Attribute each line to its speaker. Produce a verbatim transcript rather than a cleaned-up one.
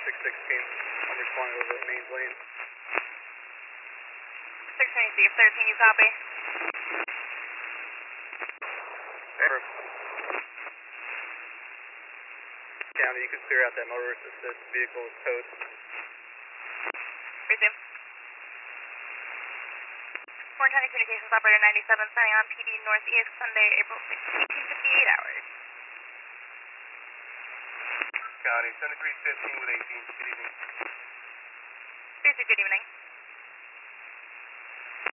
Speaker 1: six sixteen. I'm responding over the main lane.
Speaker 2: six twenty-three, thirteen, you copy?
Speaker 1: Over. County, you can clear out that motorist assist vehicle is towed.
Speaker 2: Resume. Warren County Communications Operator ninety-seven, signing on P D Northeast, Sunday, April sixth, eighteen fifty-eight hours.
Speaker 3: County, seventy-three fifteen with eighteen, good evening.
Speaker 2: Basic, good evening.